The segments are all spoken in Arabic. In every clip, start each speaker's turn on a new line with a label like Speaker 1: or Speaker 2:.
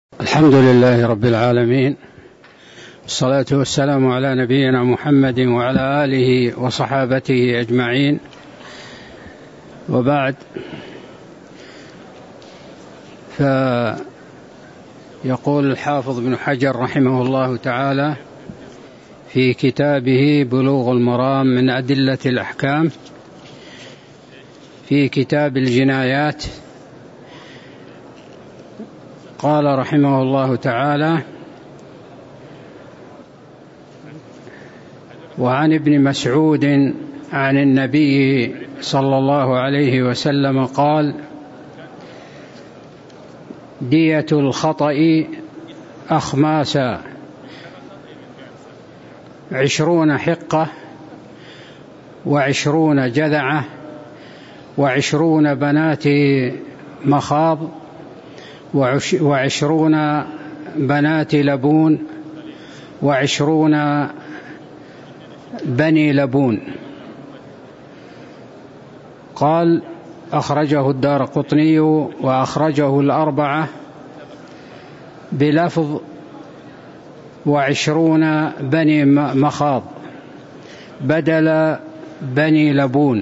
Speaker 1: الحمد لله رب العالمين، والصلاة والسلام على نبينا محمد وعلى آله وصحابته أجمعين، وبعد. فيقول الحافظ ابن حجر رحمه الله تعالى في كتابه بلوغ المرام من أدلة الأحكام في كتاب الجنايات، قال رحمه الله تعالى: وعن ابن مسعود عن النبي صلى الله عليه وسلم قال: دية الخطأ أخماسا 20 حقة 20 جذعة 20 بنات مخاض 20 بنات لبون 20 بني لبون. قال: أخرجه الدارقطني وأخرجه الأربعة بلفظ 20 بني مخاض بدل بني لبون،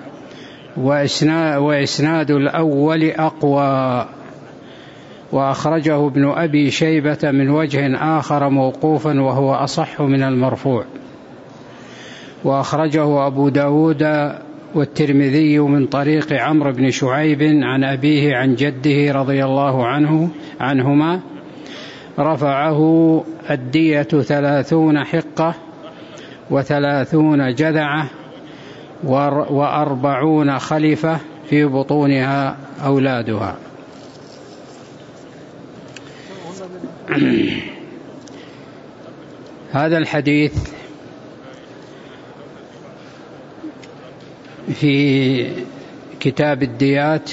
Speaker 1: وإسناد الأول أقوى. وأخرجه ابن أبي شيبة من وجه آخر موقوفا وهو أصح من المرفوع. وأخرجه أبو داود والترمذي من طريق عمرو بن شعيب عن أبيه عن جده رضي الله عنهما رفعه: الدية 30 حقة 30 جذعة 40 خلفة في بطونها أولادها. هذا الحديث في كتاب الديات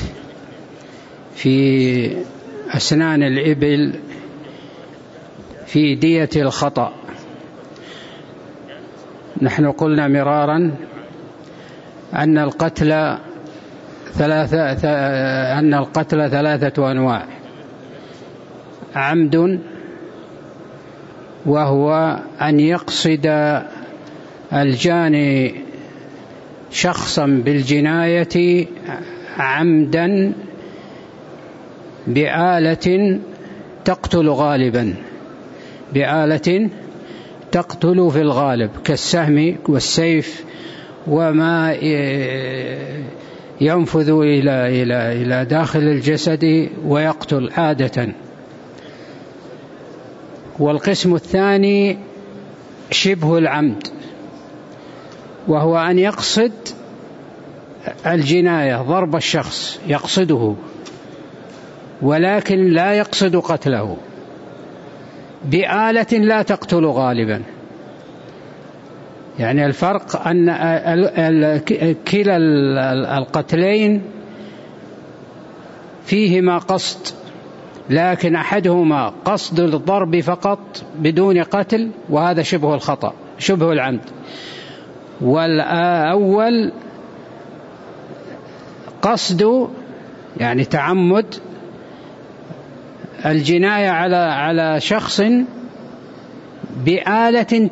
Speaker 1: في أسنان الإبل في دية الخطأ. نحن قلنا مرارا أن القتل ثلاثة أنواع: عمد، وهو أن يقصد الجاني شخصا بالجناية عمدا بآلة تقتل غالبا، بآلة تقتل في الغالب كالسهم والسيف وما ينفذ إلى داخل الجسد ويقتل عادة. والقسم الثاني شبه العمد، وهو أن يقصد الجناية ضرب الشخص، يقصده ولكن لا يقصد قتله بآلة لا تقتل غالبا. يعني الفرق أن كلا القتلين فيهما قصد، لكن أحدهما قصد الضرب فقط بدون قتل، وهذا شبه الخطأ شبه العمد. والأول قصد يعني تعمد الجناية على شخص بآلة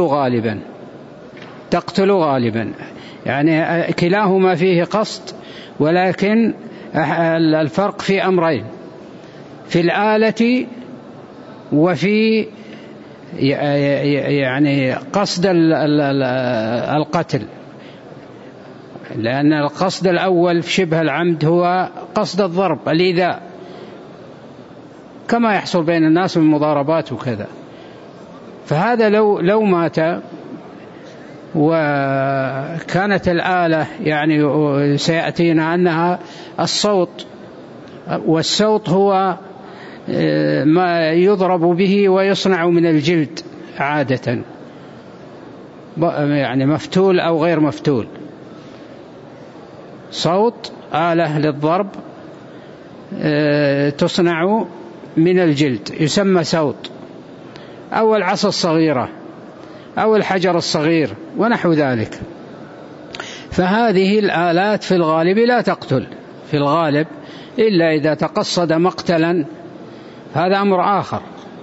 Speaker 1: تقتل غالبا، يعني كلاهما فيه قصد، ولكن الفرق في أمرين: في الآلة وفي يعني قصد القتل. لأن القصد الأول في شبه العمد هو قصد الضرب، الإيذاء، كما يحصل بين الناس من مضاربات وكذا. فهذا لو مات وكانت الآلة، يعني سيأتينا أنها الصوت، والصوت هو ما يضرب به ويصنع من الجلد عادة، يعني مفتول أو غير مفتول. صوت آلة للضرب تصنع من الجلد يسمى صوت، أو العصا الصغيرة أو الحجر الصغير ونحو ذلك. فهذه الآلات في الغالب لا تقتل في الغالب، إلا إذا تقصد مقتلا هذا أمر آخر.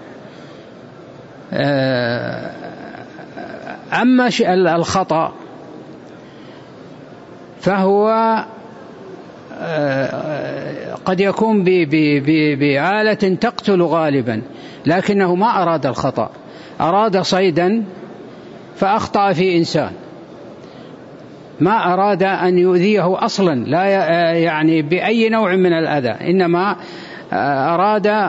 Speaker 1: أما الخطأ فهو قد يكون بآلة تقتل غالبا، لكنه ما أراد الخطأ، أراد صيدا فأخطأ في إنسان، ما أراد أن يؤذيه أصلا، لا يعني بأي نوع من الأذى، إنما أراد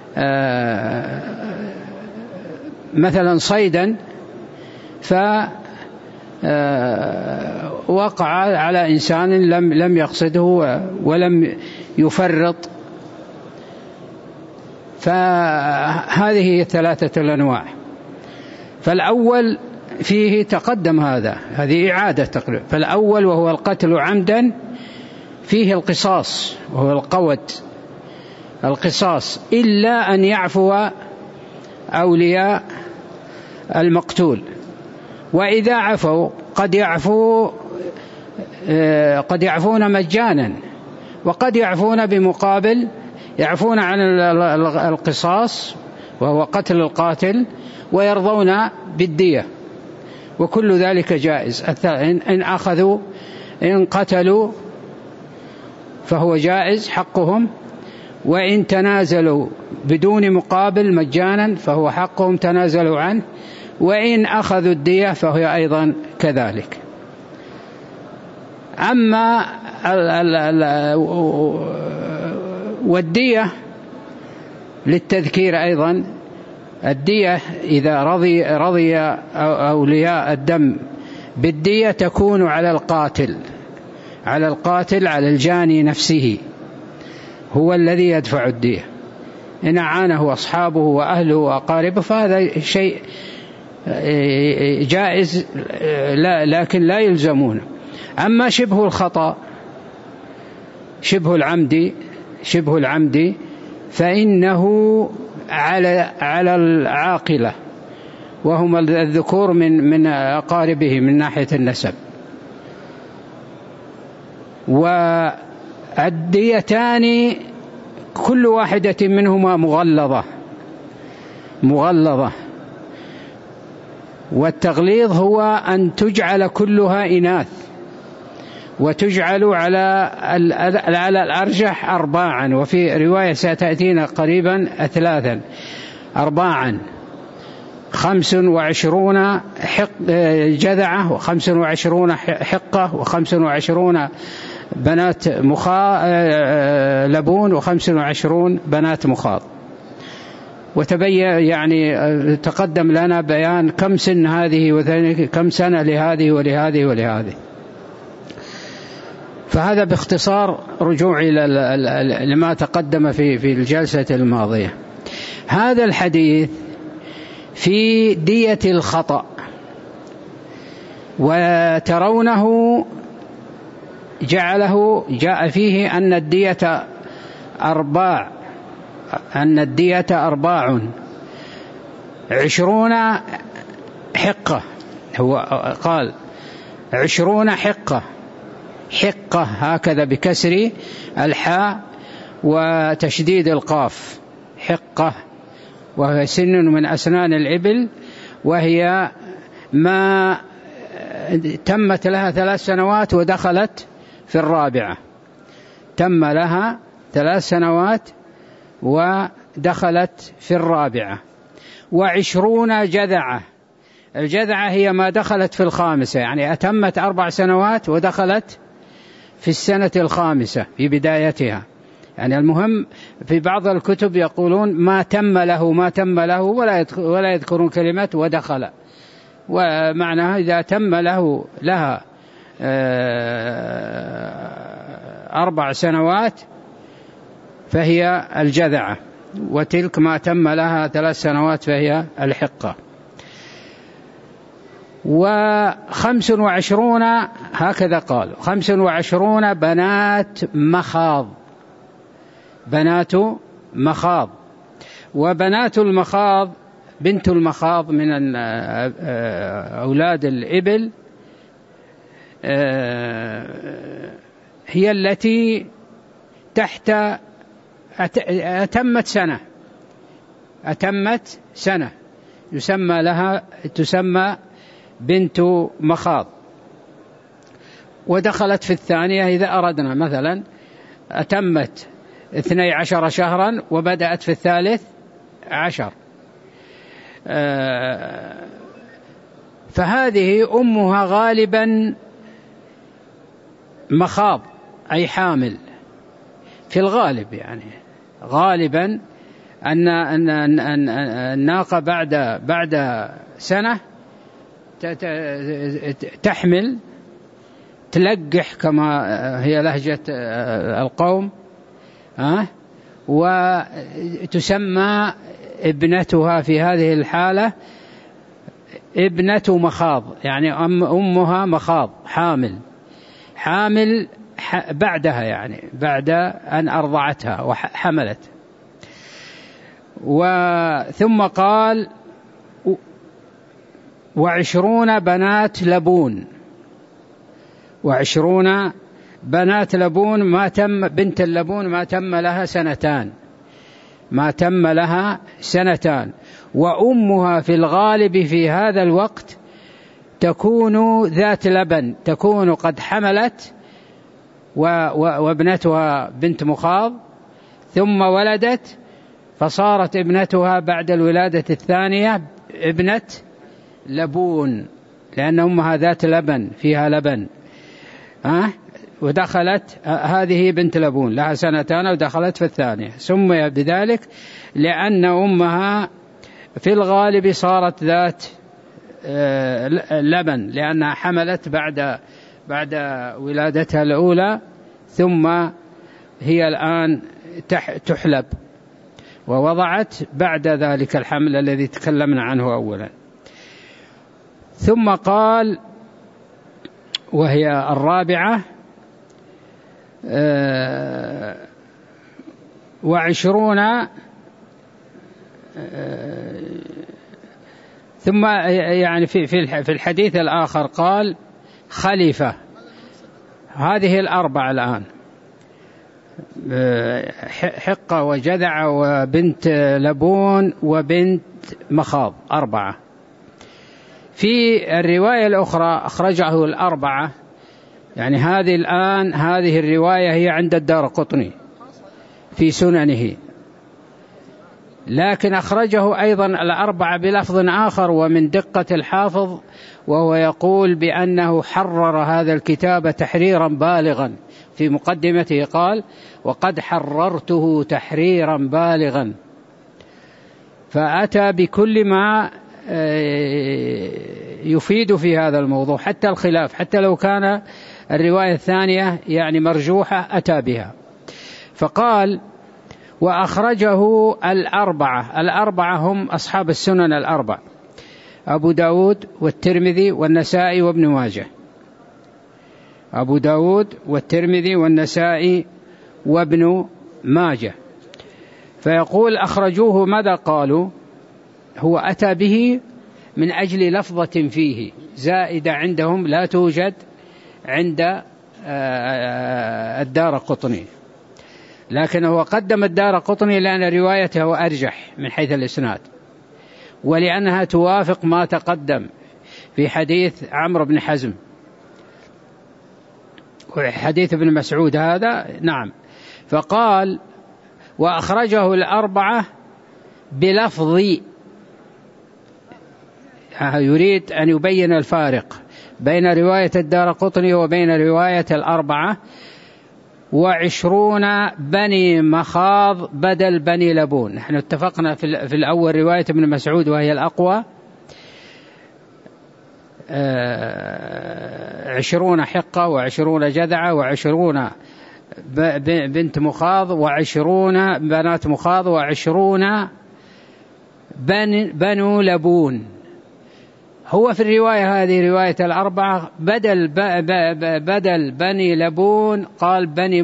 Speaker 1: مثلا صيدا فوقع على إنسان لم يقصده ولم يفرط. فهذه 3 الأنواع. فالأول فيه تقدم هذه إعادة تقريبا. فالأول وهو القتل عمدا فيه القصاص، وهو القوت، القصاص، إلا أن يعفو أولياء المقتول. وإذا عفوا قد يعفون مجانا، وقد يعفون بمقابل، يعفون عن القصاص وهو قتل القاتل، ويرضون بالدية، وكل ذلك جائز. إن قتلوا فهو جائز حقهم، وإن تنازلوا بدون مقابل مجانا فهو حقهم تنازلوا عنه، وإن أخذوا الدية فهي أيضا كذلك. أما والدية للتذكير أيضا، الدية إذا رضي أولياء الدم بالدية تكون على القاتل على الجاني نفسه، هو الذي يدفع الدية. إن أعانه أصحابه وأهله وأقاربه فهذا شيء جائز، لكن لا يلزمون. أما شبه الخطأ، شبه العمد فإنه على العاقلة، وهم الذكور من أقاربه من ناحية النسب. والديتان كل واحدة منهما مغلظة، والتغليظ هو أن تجعل كلها إناث، وتجعل على الأرجح 4، وفي رواية ستأتينا قريبا 3 4، 25 جذعة، و25 حقة، و25 بنات لبون، و25 بنات مخاض. وتبين يعني تقدم لنا بيان كم سن هذه وكم سنة لهذه ولهذه ولهذه. فهذا باختصار رجوعي لما تقدم في الجلسة الماضية. هذا الحديث في دية الخطأ، وترونه جاء فيه أن الدية 4، 20 حقة. هو قال 20 حقة هكذا بكسر الحاء وتشديد القاف، حقة، وهي سن من أسنان الإبل، وهي ما تمت لها 3 سنوات ودخلت في 4، تم لها 3 سنوات ودخلت في 4. 20 جذعة، الجذعة هي ما دخلت في 5، يعني أتمت 4 سنوات ودخلت في السنة 5 في بدايتها. يعني المهم في بعض الكتب يقولون ما تم له ولا يذكرون كلمة ودخل، ومعناها إذا تم لها 4 سنوات فهي الجذعة، وتلك ما تم لها 3 سنوات فهي الحقة. 25 هكذا قال، 25 بنات مخاض. وبنات المخاض، بنت المخاض من أولاد الإبل، هي التي أتمت سنة، أتمت سنة تسمى بنت مخاض. ودخلت في الثانية إذا أردنا مثلا أتمت 12 شهرا وبدأت في 13، فهذه أمها غالبا مخاض أي حامل في الغالب، يعني غالبا أن الناقة بعد سنة تحمل، تلقح كما هي لهجة القوم، وتسمى ابنتها في هذه الحالة ابنة مخاض، يعني أمها مخاض حامل بعدها، يعني بعد أن أرضعتها وحملت. ثم قال 20 بنات لبون، 20 بنات لبون بنت اللبون ما تم لها سنتان، وأمها في الغالب في هذا الوقت تكون ذات لبن، تكون قد حملت وابنتها بنت مخاض ثم ولدت، فصارت ابنتها بعد الولادة الثانية ابنة لبون، لأن أمها ذات لبن فيها لبن، ودخلت هذه بنت لبون لها سنتان ودخلت في الثانية، سمي بذلك لأن أمها في الغالب صارت ذات لبن، لأنها حملت بعد ولادتها الأولى، ثم هي الآن تحلب، ووضعت بعد ذلك الحمل الذي تكلمنا عنه أولا. ثم قال وهي الرابعة 20، ثم يعني في الحديث الآخر قال خليفة. هذه الأربع الآن حقة وجذع وبنت لبون وبنت مخاض 4. في الرواية الأخرى أخرجه الأربعة، يعني هذه الرواية هي عند الدارقطني في سننه، لكن أخرجه أيضا الأربعة بلفظ آخر ومن دقة الحافظ، وهو يقول بأنه حرر هذا الكتاب تحريرا بالغا، في مقدمته قال وقد حررته تحريرا بالغا، فأتى بكل ما يفيد في هذا الموضوع، حتى الخلاف، حتى لو كان الرواية الثانية يعني مرجوحة أتى بها. فقال وأخرجه الأربعة هم أصحاب السنن الأربع: أبو داود والترمذي والنسائي وابن ماجه. أبو داود والترمذي والنسائي وابن ماجه. فيقول أخرجوه، ماذا قالوا؟ هو أتى به من أجل لفظة فيه زائدة عندهم لا توجد عند الدارقطني، لكن هو قدم الدارقطني لأن روايته أرجح من حيث الإسناد، ولأنها توافق ما تقدم في حديث عمرو بن حزم وحديث ابن مسعود هذا. نعم. فقال وأخرجه الأربعة بلفظ، يريد أن يبين الفارق بين رواية الدارقطني وبين رواية الأربعة. 20 بني مخاض بدل بني لبون. نحن اتفقنا في الأول رواية ابن مسعود وهي الأقوى، 20 حقة و20 جذعة و20 بنت مخاض و20 بنات مخاض و20 بنو لبون. هو في الرواية هذه رواية الأربعة بدل بني لبون قال بني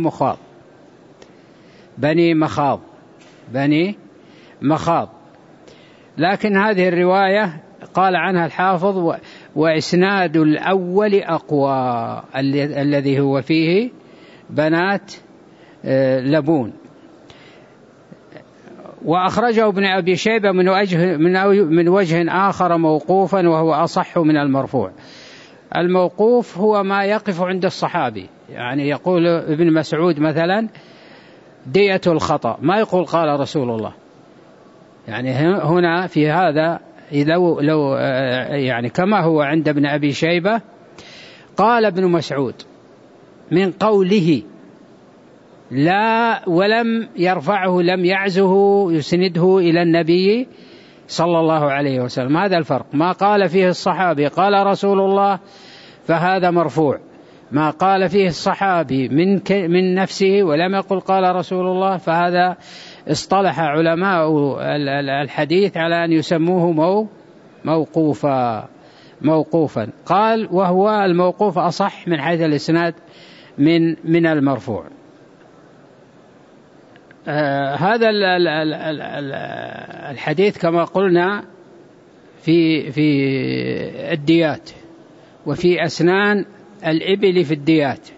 Speaker 1: مخاض. لكن هذه الرواية قال عنها الحافظ وإسناد الأول أقوى، الذي هو فيه بنات لبون. وأخرجه ابن أبي شيبة من وجه آخر موقوفا وهو أصح من المرفوع. الموقوف هو ما يقف عند الصحابي، يعني يقول ابن مسعود مثلا دية الخطأ، ما يقول قال رسول الله. يعني هنا في هذا لو يعني كما هو عند ابن أبي شيبة قال ابن مسعود من قوله لا، ولم يرفعه، لم يعزه يسنده إلى النبي صلى الله عليه وسلم. هذا الفرق. ما قال فيه الصحابي قال رسول الله فهذا مرفوع، ما قال فيه الصحابي من نفسه ولم يقل قال رسول الله فهذا اصطلح علماء الحديث على أن يسموه موقوفا. قال وهو الموقوف أصح من حيث الإسناد من المرفوع. هذا الحديث كما قلنا في الديات وفي أسنان الإبل في الديات.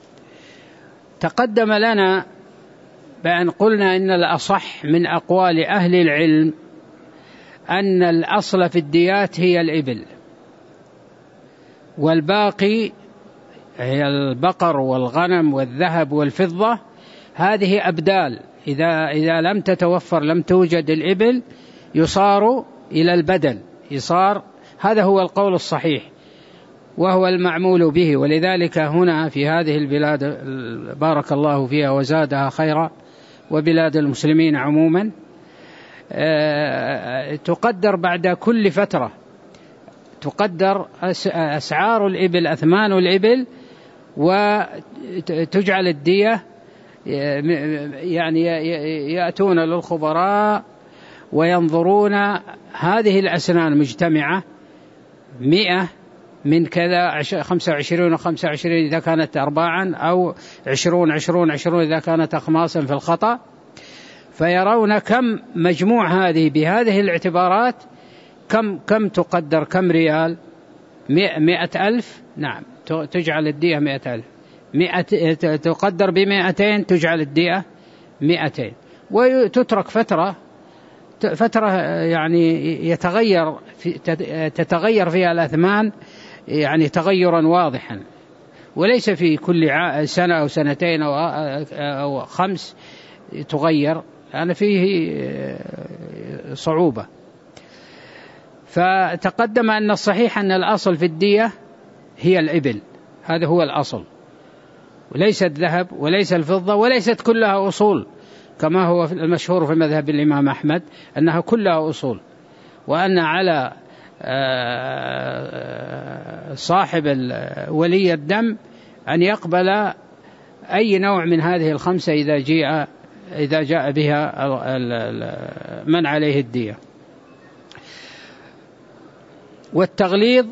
Speaker 1: تقدم لنا بأن قلنا إن الأصح من أقوال أهل العلم أن الأصل في الديات هي الإبل، والباقي هي البقر والغنم والذهب والفضة، هذه أبدال. إذا لم تتوفر، لم توجد الإبل، يصار إلى البدل، هذا هو القول الصحيح وهو المعمول به. ولذلك هنا في هذه البلاد بارك الله فيها وزادها خيرا، وبلاد المسلمين عموما، تقدر بعد كل فترة تقدر أسعار الإبل، أثمان الإبل، وتجعل الدية. يعني يأتون للخبراء وينظرون هذه الأسنان مجتمعة 100 من كذا، 25 و25 إذا كانت أرباعا، أو 20 إذا كانت أخماسا في الخطأ، فيرون كم مجموع هذه بهذه الاعتبارات كم تقدر، كم ريال، 100,000. نعم، تجعل الدية 100,000. تقدر ب200 تجعل الدية 200، وتترك فترة يعني تتغير فيها الأثمان، يعني تغيرا واضحا، وليس في كل سنة أو سنتين أو 5 تغير، يعني فيه صعوبة. فتقدم أن الصحيح أن الأصل في الدية هي الإبل، هذا هو الأصل، وليس الذهب وليس الفضة، وليست كلها أصول كما هو المشهور في مذهب الإمام أحمد أنها كلها أصول، وأن على صاحب ولي الدم أن يقبل أي نوع من هذه ال5 إذا جاء بها من عليه الدية. والتغليظ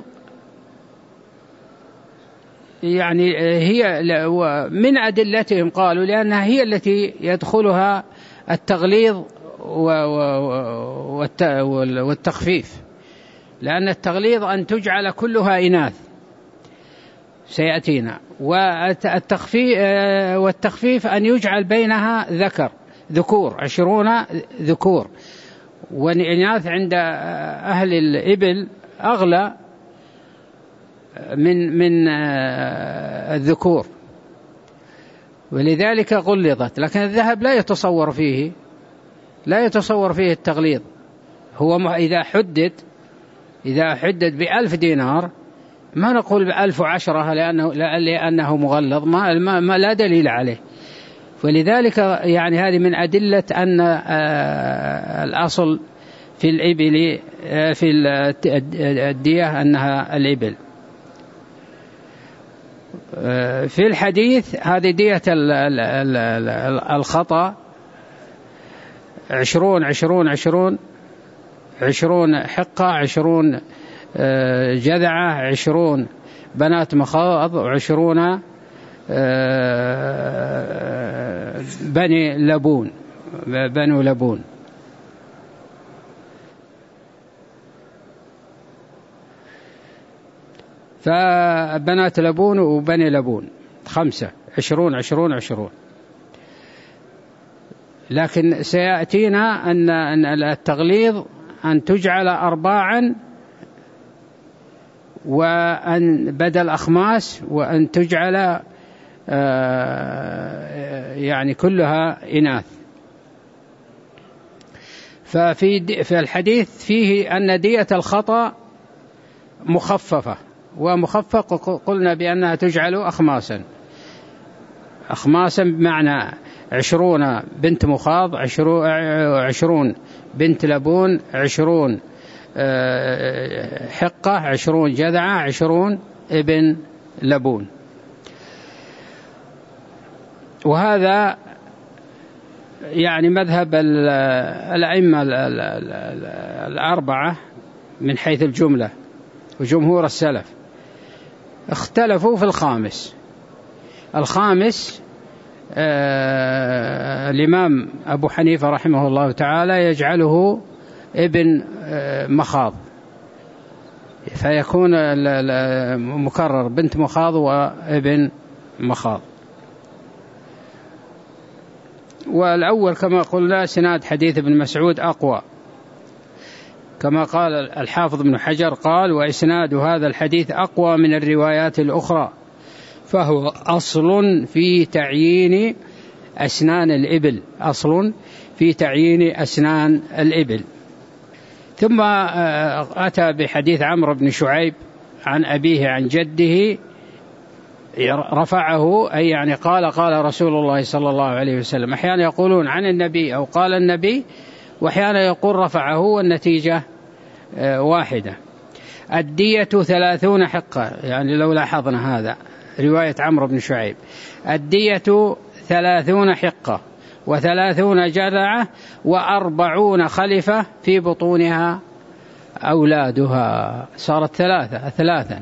Speaker 1: يعني هي من أدلتهم، قالوا لأنها هي التي يدخلها التغليظ والتخفيف، لأن التغليظ أن تجعل كلها إناث سيأتينا، والتخفيف أن يجعل بينها ذكور 20 ذكور، والإناث عند أهل الإبل أغلى من الذكور، ولذلك غلظت. لكن الذهب لا يتصور فيه التغليظ. هو إذا حدد ب1000 دينار ما نقول ب1010 لأنه مغلظ، ما لا دليل عليه. ولذلك يعني هذه من أدلة أن الأصل في الإبل في الدية أنها الإبل. في الحديث هذه دية الخطأ 20 حقة، 20 جذعة، 20 بنات مخاض، 20 بنو لبون. فبنات لبون وبني لبون 5، 20. لكن سيأتينا أن التغليظ أن تجعل أرباعا، وأن بدل أخماس، وأن تجعل يعني كلها إناث. ففي الحديث فيه أن دية الخطأ مخففة، ومخفف قلنا بأنها تجعل أخماسا. أخماسا بمعنى 20 بنت مخاض، 20 بنت لبون، 20 حقة، 20 جذعة، 20 ابن لبون. وهذا يعني مذهب الأئمة الأربعة من حيث الجملة، وجمهور السلف اختلفوا في الخامس الإمام أبو حنيفة رحمه الله تعالى يجعله ابن مخاض، فيكون مكرر بنت مخاض وابن مخاض. والأول كما قلنا سناد حديث ابن مسعود أقوى، كما قال الحافظ ابن حجر قال: وإسناد هذا الحديث أقوى من الروايات الأخرى، فهو أصل في تعيين أسنان الإبل، أصل في تعيين أسنان الإبل. ثم أتى بحديث عمرو بن شعيب عن أبيه عن جده رفعه، أي يعني قال رسول الله صلى الله عليه وسلم. أحيانا يقولون عن النبي أو قال النبي، وأحيانا يقول رفعه، والنتيجة واحدة. الدية 30 حقة، يعني لو لاحظنا هذا رواية عمرو بن شعيب، الدية 30 حقة، و30 جذعة، و40 خلفة في بطونها أولادها، صارت ثلاثا.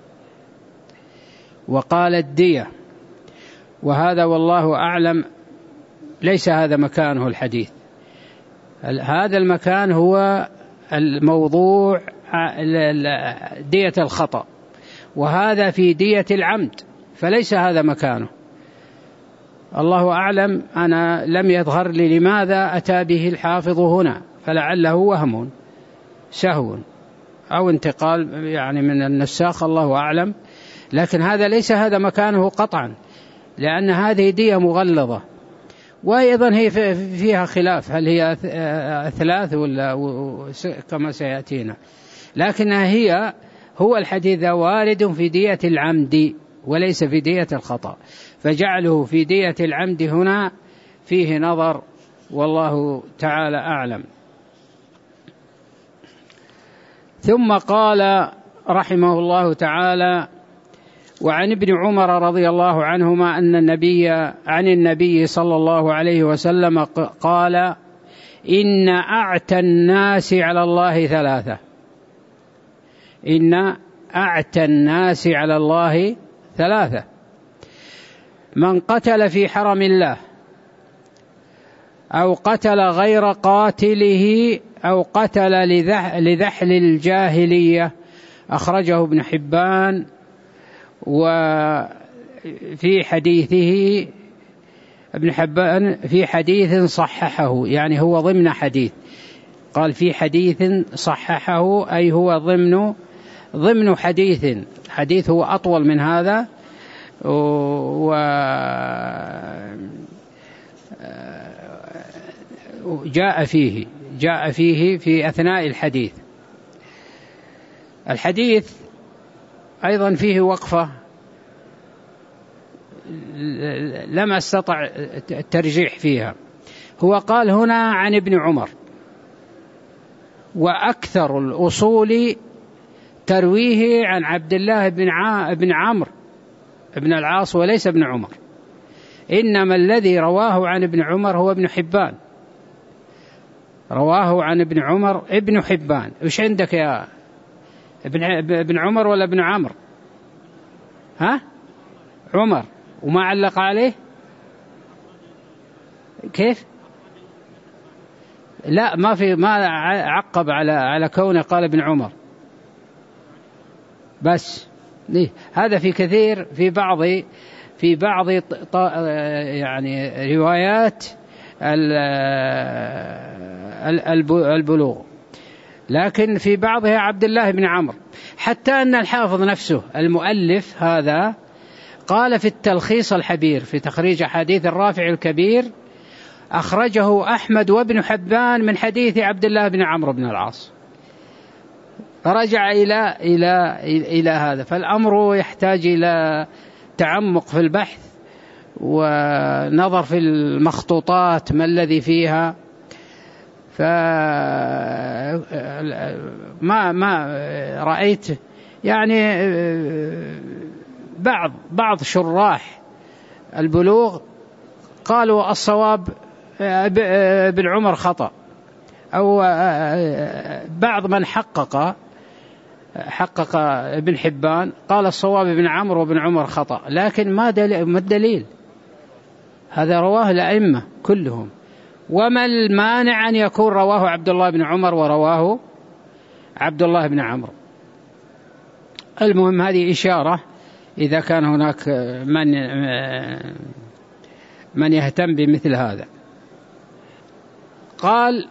Speaker 1: وقال الدية، وهذا والله أعلم ليس هذا مكانه الحديث، هذا المكان هو الموضوع دية الخطأ، وهذا في دية العمد، فليس هذا مكانه. الله أعلم، أنا لم يظهر لي لماذا أتى به الحافظ هنا، فلعله وهم سهو أو انتقال يعني من النساخ، الله أعلم. لكن هذا ليس هذا مكانه قطعا، لأن هذه دية مغلظة، وأيضا هي فيها خلاف هل هي 3 ولا كما سيأتينا. لكنها هو الحديث وارد في دية العمد وليس في دية الخطأ، فجعله في دية العمد هنا فيه نظر، والله تعالى أعلم. ثم قال رحمه الله تعالى: وعن ابن عمر رضي الله عنهما عن النبي صلى الله عليه وسلم قال: إن أعتى الناس على الله 3. إن أعتى الناس على الله 3: من قتل في حرم الله، أو قتل غير قاتله، أو قتل لذحل الجاهلية. أخرجه ابن حبان، وفي حديثه ابن حبان في حديث صححه، يعني هو ضمن حديث، قال في حديث صححه، أي هو ضمن حديث هو أطول من هذا، وجاء فيه في أثناء الحديث أيضا فيه وقفة لم أستطع الترجيح فيها. هو قال هنا عن ابن عمر، وأكثر الأصول ترويه عن عبد الله بن عمرو بن العاص وليس ابن عمر، إنما الذي رواه عن ابن عمر هو ابن حبان، رواه عن ابن عمر ابن حبان. وش عندك يا ابن عمر ولا ابن عمرو؟ عمر، وما علق عليه كيف؟ لا، ما عقب على كونه قال ابن عمر بس. هذا في كثير في بعض يعني روايات البلوغ، لكن في بعضها عبد الله بن عمرو. حتى أن الحافظ نفسه المؤلف هذا قال في التلخيص الحبير في تخريج أحاديث الرافع الكبير: أخرجه أحمد وابن حبان من حديث عبد الله بن عمرو بن العاص. رجع إلى هذا. فالأمر يحتاج إلى تعمق في البحث ونظر في المخطوطات ما الذي فيها. ما رأيت يعني بعض شراح البلوغ قالوا الصواب ابن عمر خطأ، أو بعض من حقق ابن حبان قال الصواب ابن عمرو وابن عمر خطأ، لكن ما الدليل؟ هذا رواه الأئمة كلهم. وما المانع أن يكون رواه عبد الله بن عمر ورواه عبد الله بن عمرو؟ المهم هذه إشارة إذا كان هناك من يهتم بمثل هذا. قال: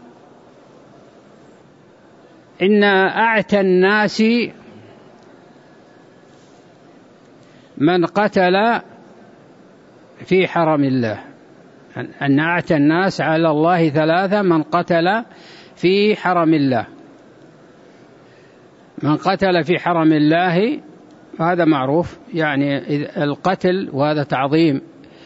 Speaker 1: إن أعتى الناس من قتل في حرم الله. أن أعتى الناس على الله ثلاثة: من قتل في حرم الله. من قتل في حرم الله هذا معروف، يعني القتل، وهذا تعظيم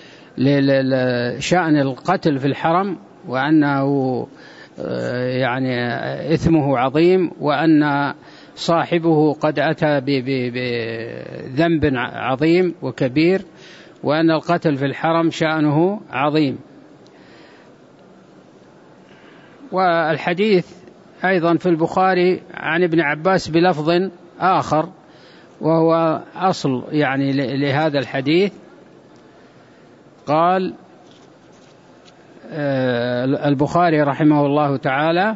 Speaker 1: لشأن القتل في الحرم، وأنه يعني إثمه عظيم، وأن صاحبه قد أتى بذنب عظيم وكبير، وأن القتل في الحرم شأنه عظيم. والحديث أيضا في البخاري عن ابن عباس بلفظ آخر، وهو أصل يعني لهذا الحديث. قال البخاري رحمه الله تعالى: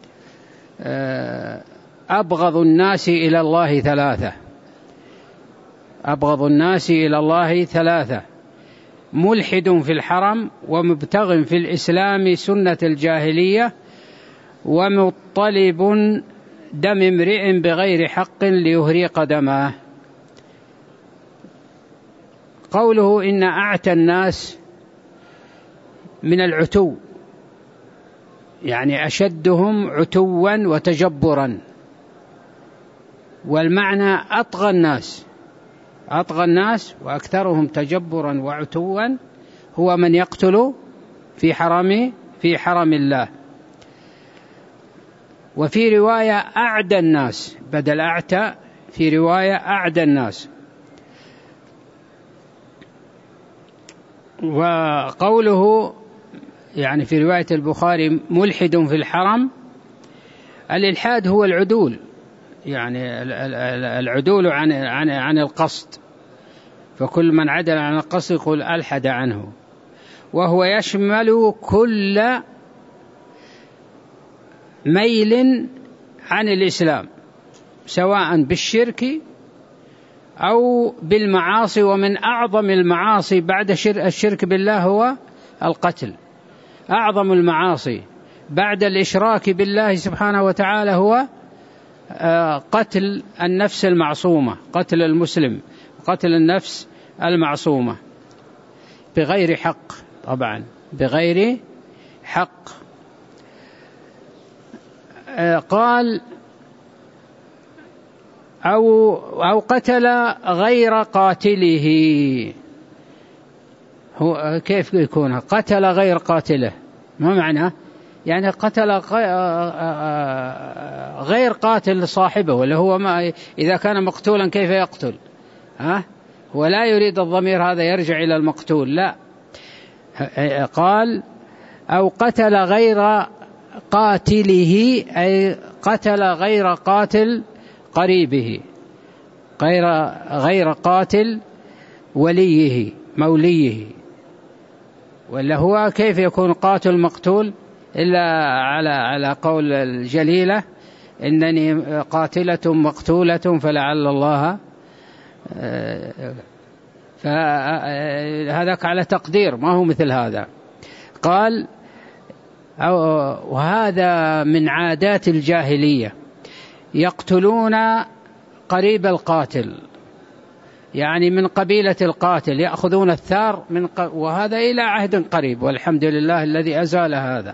Speaker 1: أبغض الناس إلى الله ثلاثة. أبغض الناس إلى الله ثلاثة: ملحد في الحرم، ومبتغ في الإسلام سنة الجاهلية، ومطلب دم امرئ بغير حق ليهريق دمه. قوله إن أعتى الناس من العتو، يعني أشدهم عتوا وتجبرا، والمعنى أطغى الناس. أطغى الناس وأكثرهم تجبرا وعتوا هو من يقتل في حرم الله. وفي رواية أعدى الناس بدل أعتى، في رواية أعدى الناس. وقوله يعني في رواية البخاري ملحد في الحرم، الإلحاد هو العدول، يعني العدول عن القصد، فكل من عدل عن القصد يقول ألحد عنه. وهو يشمل كل ميل عن الإسلام، سواء بالشرك أو بالمعاصي. ومن أعظم المعاصي بعد الشرك بالله هو القتل. أعظم المعاصي بعد الإشراك بالله سبحانه وتعالى هو قتل النفس المعصومة، قتل المسلم، قتل النفس المعصومة بغير حق، طبعا بغير حق. قال أو قتل غير قاتله. هو كيف يكون قتل غير قاتله؟ ما معناه؟ يعني قتل غير قاتل صاحبه، ولا هو ما إذا كان مقتولا كيف يقتل؟ ولا يريد الضمير هذا يرجع إلى المقتول، لا. قال أو قتل غير قاتله، أي قتل غير قاتل قريبه، غير قاتل وليه موليه. ولا هو كيف يكون قاتل مقتول إلا على قول الجليلة: إنني قاتلة مقتولة فلعل الله. فهذاك على تقدير، ما هو مثل هذا. قال وهذا من عادات الجاهلية، يقتلون قريب القاتل، يعني من قبيلة القاتل يأخذون الثار وهذا إلى عهد قريب، والحمد لله الذي أزال هذا،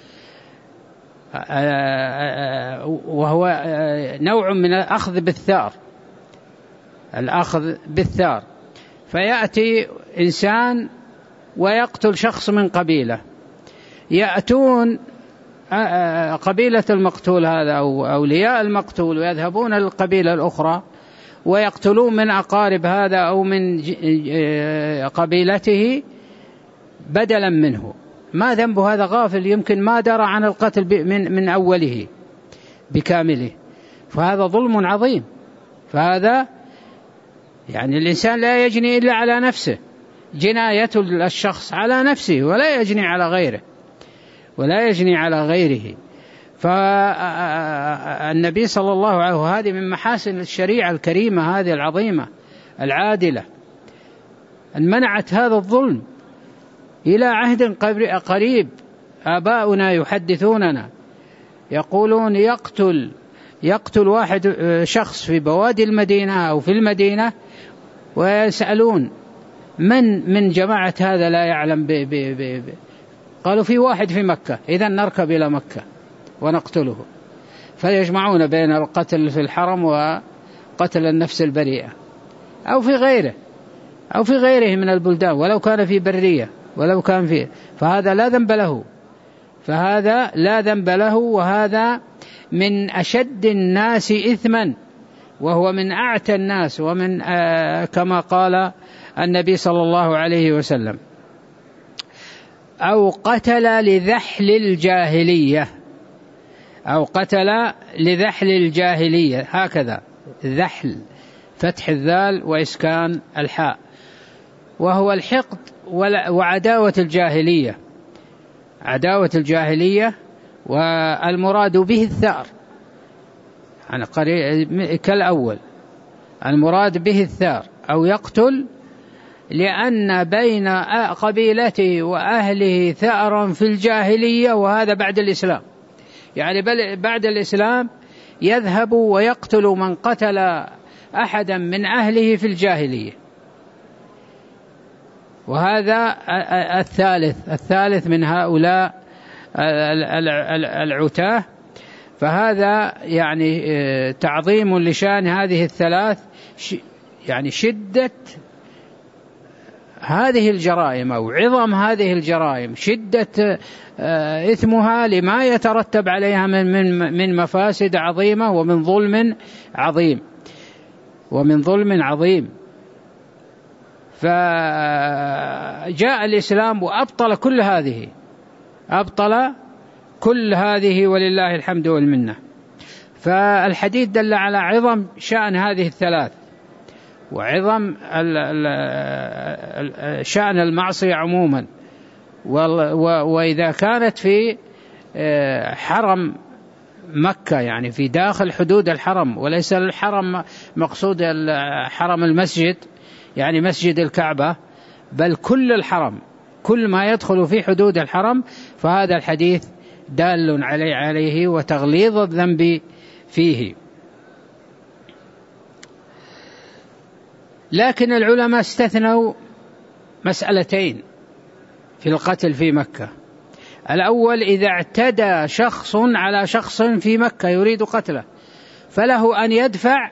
Speaker 1: وهو نوع من الأخذ بالثار، الأخذ بالثار. فيأتي إنسان ويقتل شخص من قبيلة، يأتون قبيلة المقتول هذا أو أولياء المقتول ويذهبون للقبيلة الأخرى ويقتلون من أقارب هذا أو من قبيلته بدلا منه. ما ذنب هذا؟ غافل، يمكن ما درى عن القتل من أوله بكامله، فهذا ظلم عظيم. فهذا يعني الإنسان لا يجني إلا على نفسه، جناية الشخص على نفسه ولا يجني على غيره، ولا يجني على غيره. فالنبي صلى الله عليه وسلم، هذه من محاسن الشريعة الكريمة هذه العظيمة العادلة، أن منعت هذا الظلم. إلى عهد قريب آباؤنا يحدثوننا يقولون يقتل واحد شخص في بوادي المدينة أو في المدينة، ويسألون من جماعة هذا لا يعلم قالوا في واحد في مكة، إذن نركب إلى مكة ونقتله. فيجمعون بين القتل في الحرم وقتل النفس البريئة أو في غيره من البلدان، ولو كان في برية ولو كان فيه، فهذا لا ذنب له، وهذا من أشد الناس إثما، وهو من أعتى الناس، ومن كما قال النبي صلى الله عليه وسلم: أو قتل لذحل الجاهلية، هكذا ذحل، فتح الذال وإسكان الحاء، وهو الحقد وعداوة الجاهلية، والمراد به الثأر، يعني كالأول المراد به الثأر، أو يقتل لأن بين قبيلته وأهله ثأرا في الجاهلية، وهذا بعد الإسلام، يعني بعد الإسلام يذهب ويقتل من قتل أحدا من أهله في الجاهلية. وهذا الثالث من هؤلاء العتاه. فهذا يعني تعظيم لشان هذه الثلاث، يعني شدة هذه الجرائم أو عظم هذه الجرائم، شدة إثمها لما يترتب عليها من مفاسد عظيمة ومن ظلم عظيم. فجاء الإسلام وأبطل كل هذه ولله الحمد والمنة. فالحديث دل على عظم شأن هذه الثلاث، وعظم شأن المعصية عموما. وإذا كانت في حرم مكة، يعني في داخل حدود الحرم، وليس الحرم مقصود حرم المسجد يعني مسجد الكعبة، بل كل الحرم، كل ما يدخل في حدود الحرم، فهذا الحديث دال عليه وتغليظ الذنب فيه. لكن العلماء استثنوا مسألتين في القتل في مكة. الأول: إذا اعتدى شخص على شخص في مكة يريد قتله، فله أن يدفع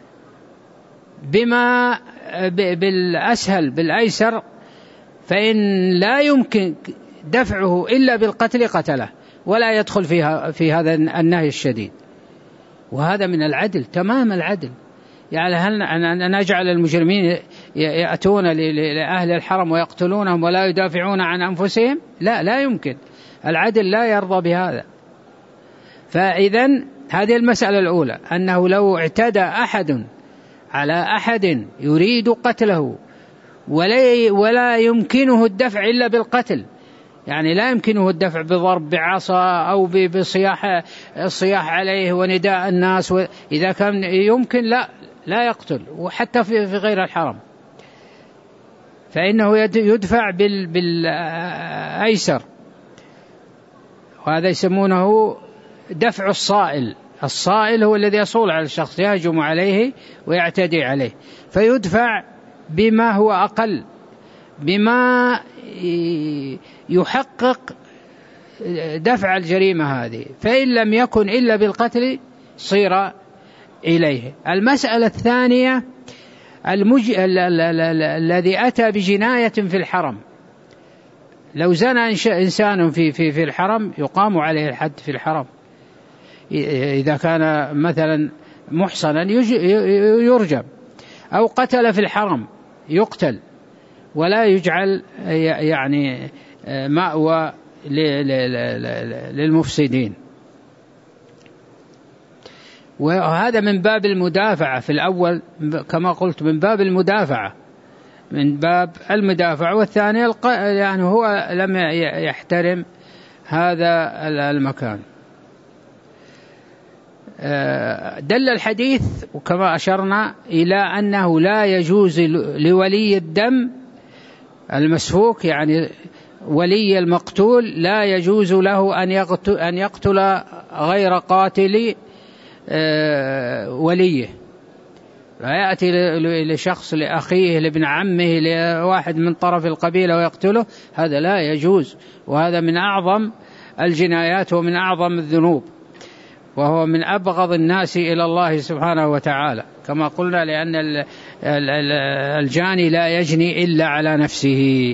Speaker 1: بما بالأسهل بالأيسر، فإن لا يمكن دفعه إلا بالقتل قتله، ولا يدخل في هذا النهي الشديد. وهذا من العدل، تمام العدل. يعني هل نجعل المجرمين يأتون لأهل الحرم ويقتلونهم ولا يدافعون عن أنفسهم؟ لا يمكن، العدل لا يرضى بهذا. فإذن هذه المسألة الأولى، أنه لو اعتدى أحد على أحد يريد قتله ولا يمكنه الدفع إلا بالقتل، يعني لا يمكنه الدفع بضرب بعصا أو بالصياح عليه ونداء الناس، إذا كان يمكن لا يقتل، وحتى في غير الحرم، فإنه يدفع بالأيسر. وهذا يسمونه دفع الصائل. الصائل هو الذي يصول على الشخص، يهجم عليه ويعتدي عليه، فيدفع بما هو أقل، بما يحقق دفع الجريمة هذه، فإن لم يكن إلا بالقتل صير إليه. المسألة الثانية الذي أتى بجناية في الحرم. لو زنى إنسان في الحرم يقام عليه الحد في الحرم، إذا كان مثلا محصنا يرجم، أو قتل في الحرم يقتل، ولا يجعل يعني مأوى للمفسدين. وهذا من باب المدافعة في الأول كما قلت، من باب المدافعة، من باب المدافعة. والثاني يعني هو لم يحترم هذا المكان. دل الحديث وكما أشرنا إلى أنه لا يجوز لولي الدم المسفوك، يعني ولي المقتول، لا يجوز له أن يقتل غير قاتل وليه. لا يأتي لشخص، لأخيه، لابن عمه، لواحد من طرف القبيلة ويقتله، هذا لا يجوز، وهذا من أعظم الجنايات ومن أعظم الذنوب، وهو من أبغض الناس إلى الله سبحانه وتعالى كما قلنا، لأن الجاني لا يجني إلا على نفسه.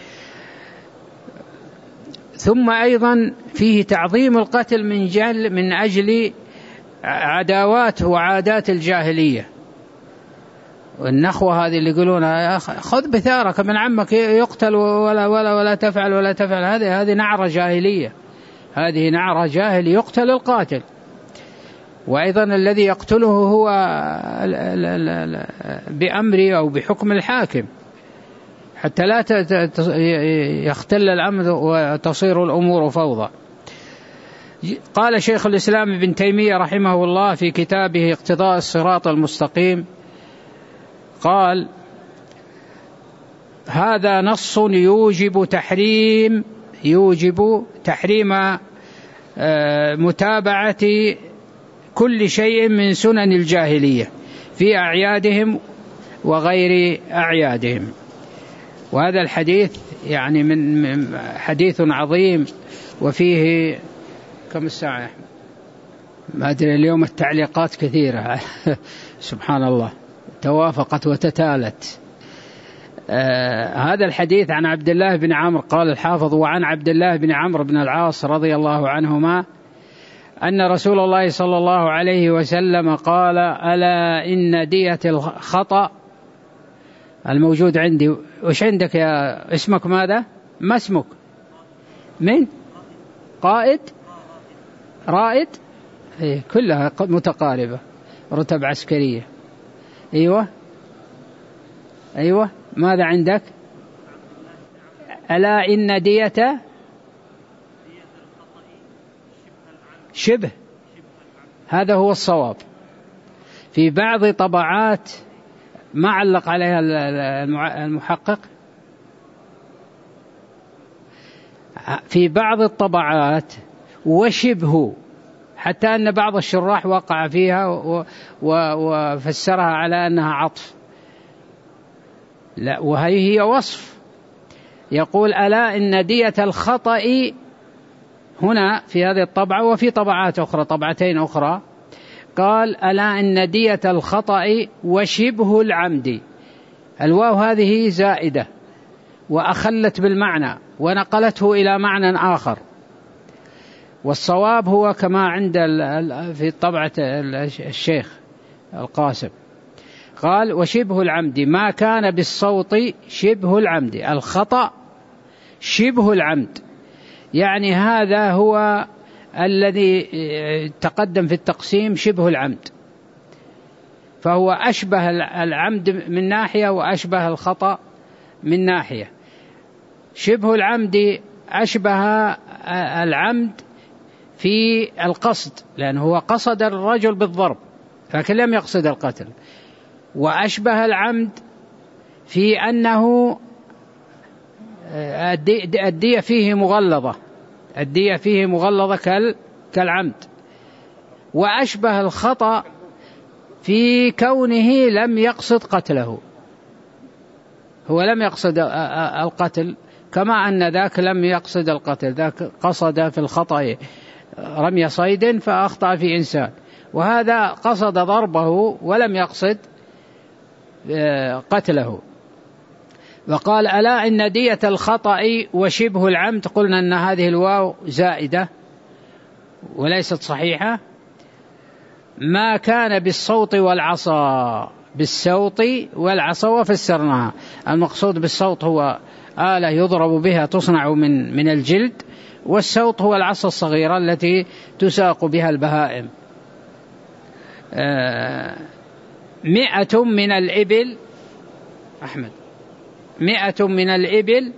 Speaker 1: ثم أيضا فيه تعظيم القتل من أجل عداوات وعادات الجاهلية، والنخوة هذه اللي يقولون خذ بثارك من عمك يقتل ولا تفعل، هذه نعرة جاهلية، هذه نعرة جاهل، يقتل القاتل. وأيضا الذي يقتله هو بأمر أو بحكم الحاكم، حتى لا يختل الأمر وتصير الأمور فوضى. قال شيخ الإسلام ابن تيمية رحمه الله في كتابه اقتضاء الصراط المستقيم، قال: هذا نص يوجب تحريم متابعة كل شيء من سنن الجاهلية في أعيادهم وغير أعيادهم. وهذا الحديث يعني من حديث عظيم، وفيه كم الساعة يا أحمد؟ ما أدري، اليوم التعليقات كثيرة سبحان الله، توافقت وتتالت. هذا الحديث عن عبد الله بن عمرو، قال الحافظ: وعن عبد الله بن عمرو بن العاص رضي الله عنهما أن رسول الله صلى الله عليه وسلم قال: ألا إن دية الخطأ الموجود عندي. وش عندك يا اسمك ماذا؟ ما اسمك؟ من؟ قائد؟ رائد؟ إيه كلها متقاربة، رتب عسكرية. أيوة ماذا عندك؟ ألا إن دية شبه، هذا هو الصواب. في بعض طبعات ما علق عليها المحقق، في بعض الطبعات وشبه، حتى أن بعض الشراح وقع فيها وفسرها على أنها عطف، لا، وهي وصف. يقول: ألا إن دية الخطأ هنا في هذه الطبعة، وفي طبعات أخرى، طبعتين أخرى، قال: ألا إن دية الخطأ وشبه العمد. الواو هذه زائدة وأخلت بالمعنى ونقلته إلى معنى آخر، والصواب هو كما عند في طبعة الشيخ القاسم، قال: وشبه العمد ما كان بالصوت شبه العمد، الخطأ شبه العمد، يعني هذا هو الذي تقدم في التقسيم شبه العمد، فهو أشبه العمد من ناحية وأشبه الخطأ من ناحية. شبه العمد أشبه العمد في القصد، لأنه هو قصد الرجل بالضرب لكن لم يقصد القتل، وأشبه العمد في أنه الدية فيه مغلظة، الدية فيه مغلظة كالعمد. وأشبه الخطأ في كونه لم يقصد قتله، هو لم يقصد القتل، كما أن ذاك لم يقصد القتل، ذاك قصد في الخطأ رمي صيد فأخطأ في إنسان، وهذا قصد ضربه ولم يقصد قتله. وقال ألا إن دية الخطأ وشبه العمد، قلنا أن هذه الواو زائدة وليست صحيحة، ما كان بالصوت والعصا، بالصوت والعصا وفسرناها. المقصود بالصوت هو آلة يضرب بها تصنع من الجلد، والصوت هو العصا الصغيرة التي تساق بها البهائم. 100 من الإبل، أحمد، 100 من الإبل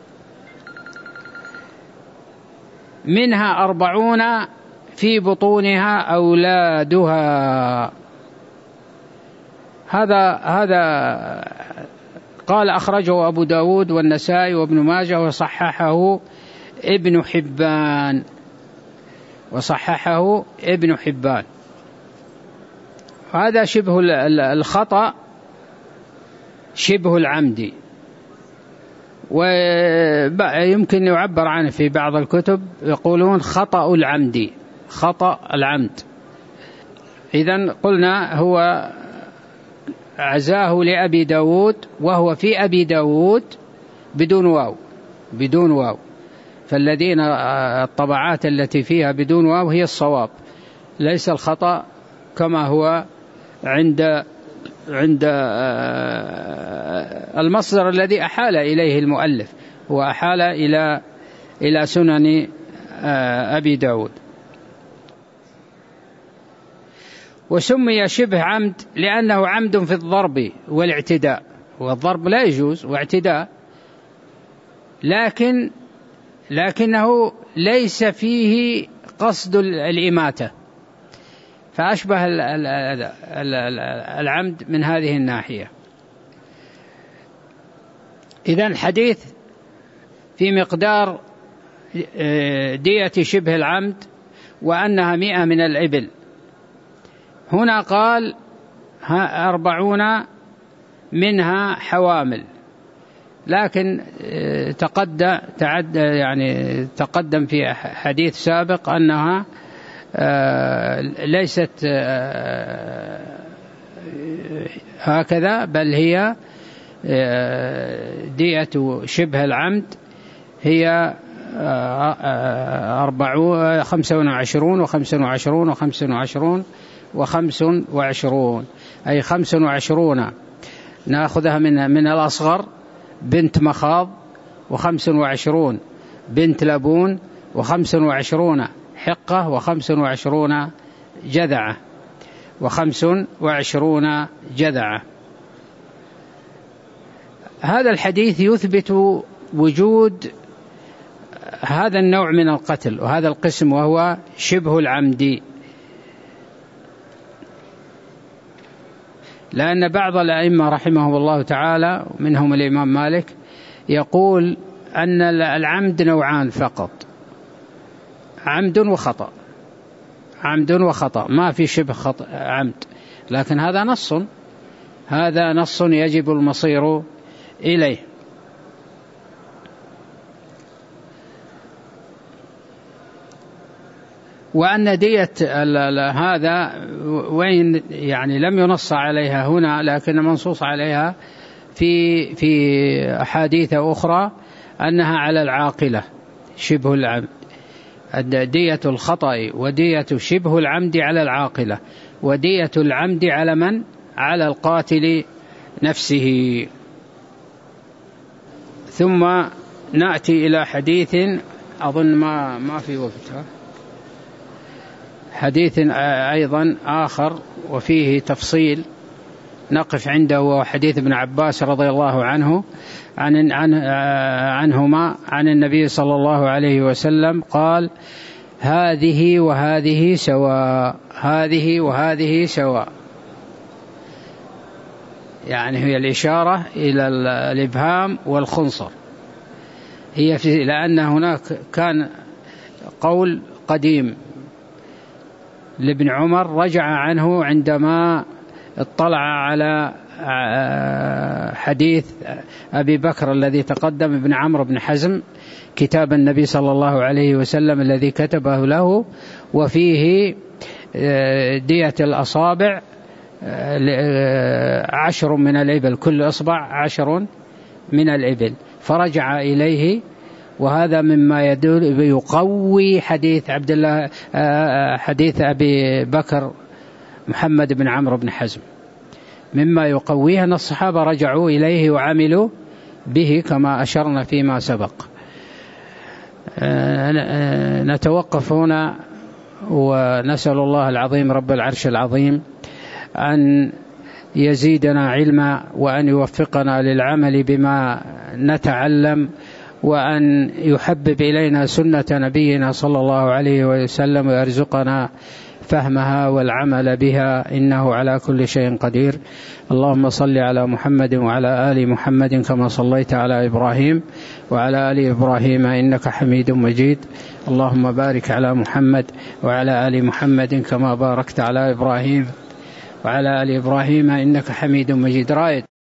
Speaker 1: منها 40 في بطونها أولادها. هذا قال أخرجه أبو داود والنسائي وابن ماجه وصححه ابن حبان. هذا شبه الخطأ شبه العمد، ويمكن يعبر عنه في بعض الكتب يقولون خطأ العمد. إذن قلنا هو عزاه لأبي داود، وهو في أبي داود بدون واو، فالذين الطبعات التي فيها بدون واو هي الصواب، ليس الخطأ كما هو عند المصدر الذي أحال إليه المؤلف، هو أحال إلى سنن أبي داود. وسمي شبه عمد لأنه عمد في الضرب والاعتداء، والضرب لا يجوز واعتداء، لكنه ليس فيه قصد الإماتة، فأشبه العمد من هذه الناحية. إذن الحديث في مقدار دية شبه العمد وأنها 100 من الإبل. هنا قال 40 منها حوامل، لكن تقدم في حديث سابق أنها ليست هكذا، بل هي دية شبه العمد هي 25 و25 و25 و25، أي 25 نأخذها من الأصغر بنت مخاض، و25 بنت لبون، و25 حقة، و25 جذعة، و25 جذعة. هذا الحديث يثبت وجود هذا النوع من القتل وهذا القسم، وهو شبه العمد، لأن بعض الأئمة رحمهم الله تعالى منهم الإمام مالك يقول أن العمد نوعان فقط، عمد وخطأ، ما في شبه عمد، لكن هذا نص يجب المصير إليه. وأن دية هذا وين لم ينص عليها هنا، لكن منصوص عليها في أحاديث أخرى أنها على العاقلة شبه العمد، دية الخطأ ودية شبه العمد على العاقلة، ودية العمد على من؟ على القاتل نفسه. ثم نأتي إلى حديث أظن ما في وقتها، حديث أيضا آخر وفيه تفصيل نقف عنده، وهو حديث ابن عباس رضي الله عنهما عن النبي صلى الله عليه وسلم قال: هذه وهذه سواء، هذه وهذه سواء، هي الإشارة إلى الإبهام والخنصر، هي لأن هناك كان قول قديم لابن عمر رجع عنه عندما اطلع على حديث أبي بكر الذي تقدم ابن عمرو بن حزم كتاب النبي صلى الله عليه وسلم الذي كتبه له، وفيه دية الأصابع 10 من الإبل، كل إصبع 10 من الإبل، فرجع إليه. وهذا مما يدل يقوي حديث عبد الله حديث أبي بكر محمد بن عمرو بن حزم، مما يقويه أن الصحابة رجعوا إليه وعملوا به كما أشرنا فيما سبق. نتوقف هنا ونسأل الله العظيم رب العرش العظيم أن يزيدنا علما، وأن يوفقنا للعمل بما نتعلم، وأن يحبب إلينا سنة نبينا صلى الله عليه وسلم، ويرزقنا فهمها والعمل بها، إنه على كل شيء قدير. اللهم صل على محمد وعلى آل محمد كما صليت على إبراهيم وعلى آل إبراهيم إنك حميد مجيد. اللهم بارك على محمد وعلى آل محمد كما باركت على إبراهيم وعلى آل إبراهيم إنك حميد مجيد. رائد.